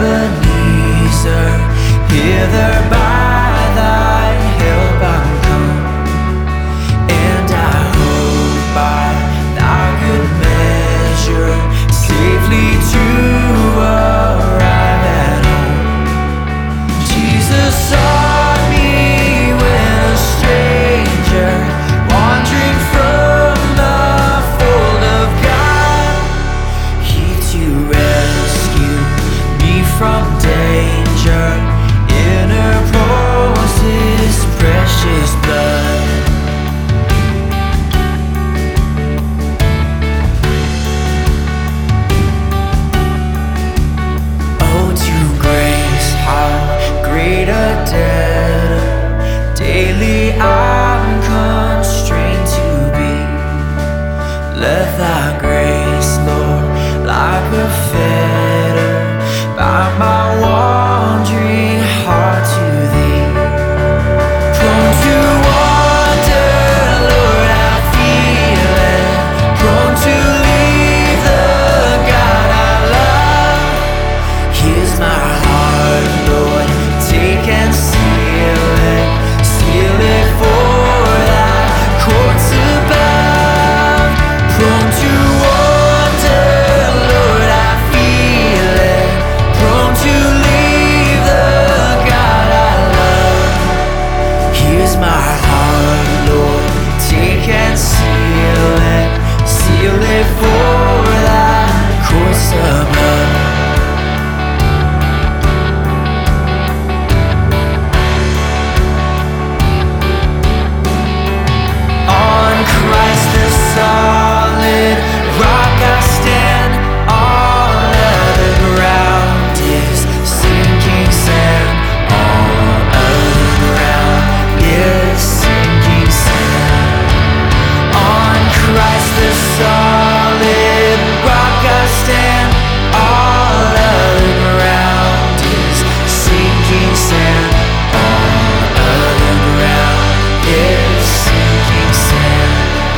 Ebenezer, hither by thy help I'm come, and I hope by thy good measure safely to arrive at home. Jesus sought me when a stranger, wandering from the fold of God. He to rescue me from danger interposed his precious blood. Oh, to grace, how great a debt daily I'm constrained to be. Let thy grace, Lord, like a fetter bind my wandering heart to thee. Prone to wander, Lord, I feel it. Prone to leave the God I love. Here's my heart, Lord, take and seal it. Seal it for thy courts above. Prone to wander, Lord, I feel it. Prone to leave the God I love. Here's my heart, Lord, take and seal it. Seal it for thy courts above. On Christ the solid rock I stand. All other ground is sinking sand. All other ground is sinking sand. On Christ the solid rock I stand. All other ground is sinking sand. All other ground is sinking sand.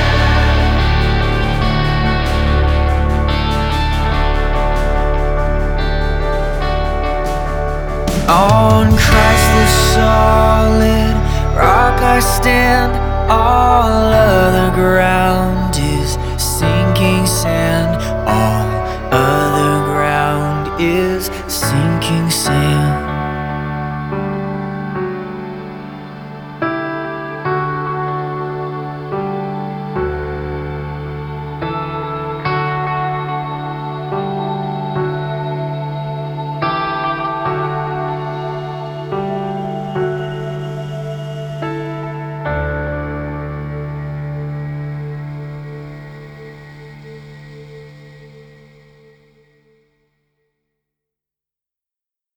On Christ the solid rock I stand. All other ground is sinking sand. All other ground is sinking sand.